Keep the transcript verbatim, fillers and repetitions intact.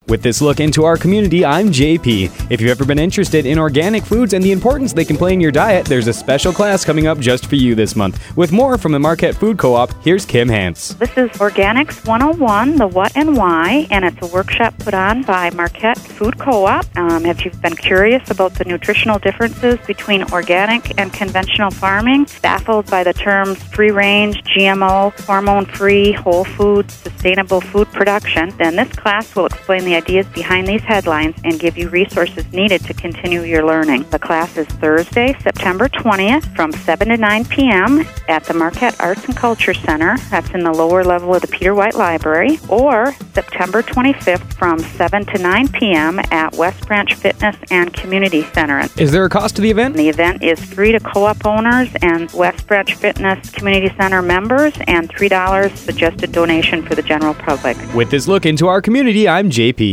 With this look into our community, I'm J P. If you've ever been interested in organic foods and the importance they can play in your diet, there's a special class coming up just for you this month. With more from the Marquette Food Co-op, here's Kim Hance. This is Organics one oh one, the what and why, and it's a workshop put on by Marquette Food Co-op. Um, if you've been curious about the nutritional differences between organic and conventional farming, baffled by the terms free-range, G M O, hormone-free, whole food, sustainable food production, then this class will explain the ideas behind these headlines and give you resources needed to continue your learning. The class is Thursday, September twentieth from seven to nine p.m. at the Marquette Arts and Culture Center. That's in the lower level of the Peter White Library. Or September twenty-fifth from seven to nine p.m. at West Branch Fitness and Community Center. Is there a cost to the event? The event is free to co-op owners and West Branch Fitness Community Center members, and three dollars suggested donation for the general public. With this look into our community, I'm J P.